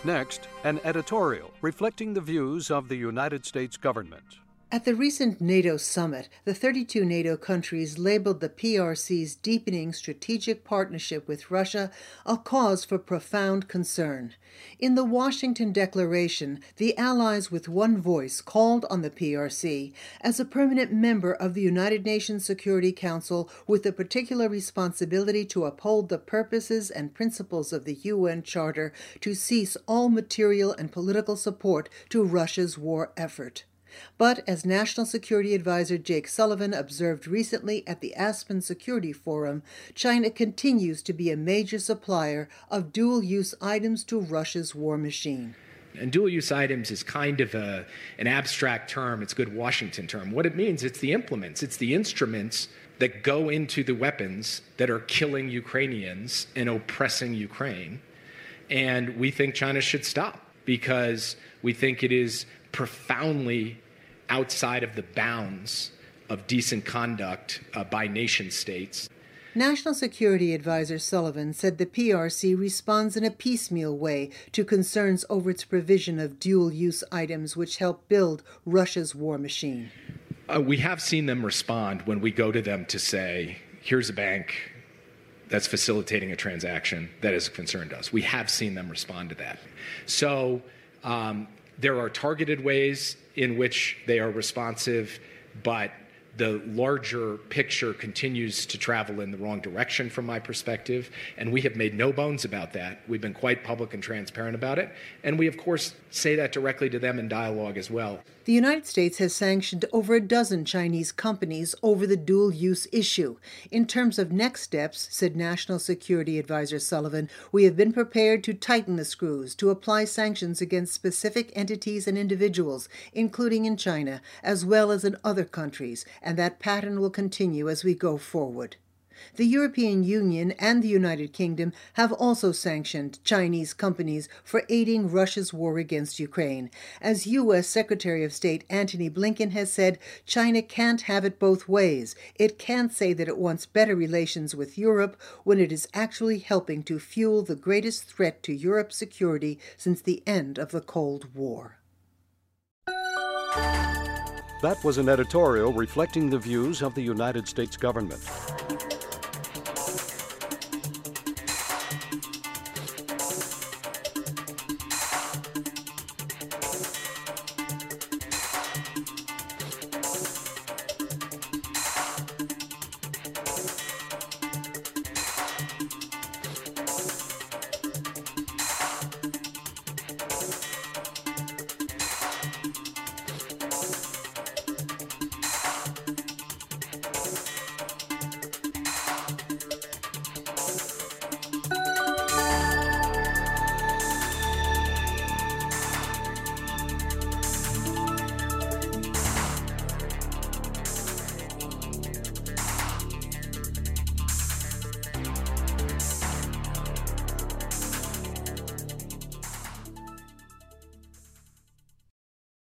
Next, an editorial reflecting the views of the United States government. At the recent NATO summit, the 32 NATO countries labeled the PRC's deepening strategic partnership with Russia a cause for profound concern. In the Washington Declaration, the allies with one voice called on the PRC, as a permanent member of the United Nations Security Council with a particular responsibility to uphold the purposes and principles of the UN Charter, to cease all material and political support to Russia's war effort. But, as National Security Advisor Jake Sullivan observed recently at the Aspen Security Forum, China continues to be a major supplier of dual-use items to Russia's war machine. And dual-use items is kind of an abstract term. It's a good Washington term. What it means, it's the implements, it's the instruments that go into the weapons that are killing Ukrainians and oppressing Ukraine. And we think China should stop because we think it is profoundly outside of the bounds of decent conduct by nation states. National Security Advisor Sullivan said the PRC responds in a piecemeal way to concerns over its provision of dual-use items which help build Russia's war machine. We have seen them respond when we go to them to say, here's a bank that's facilitating a transaction that has concerned us. We have seen them respond to that. So there are targeted ways in which they are responsive, but the larger picture continues to travel in the wrong direction from my perspective, and we have made no bones about that. We've been quite public and transparent about it, and we, of course, say that directly to them in dialogue as well. The United States has sanctioned over a dozen Chinese companies over the dual-use issue. In terms of next steps, said National Security Advisor Sullivan, we have been prepared to tighten the screws, to apply sanctions against specific entities and individuals, including in China, as well as in other countries, and that pattern will continue as we go forward. The European Union and the United Kingdom have also sanctioned Chinese companies for aiding Russia's war against Ukraine. As U.S. Secretary of State Antony Blinken has said, China can't have it both ways. It can't say that it wants better relations with Europe when it is actually helping to fuel the greatest threat to Europe's security since the end of the Cold War. That was an editorial reflecting the views of the United States government.